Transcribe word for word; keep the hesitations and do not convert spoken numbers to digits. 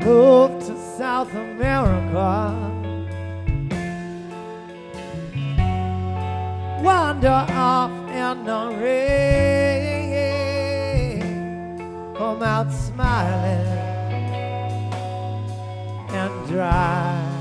Move to South America, wander off in the rain, come out smiling and dry.